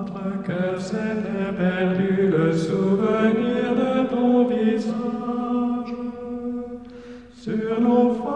notre cœur s'était perdu le souvenir de ton visage. Sur nos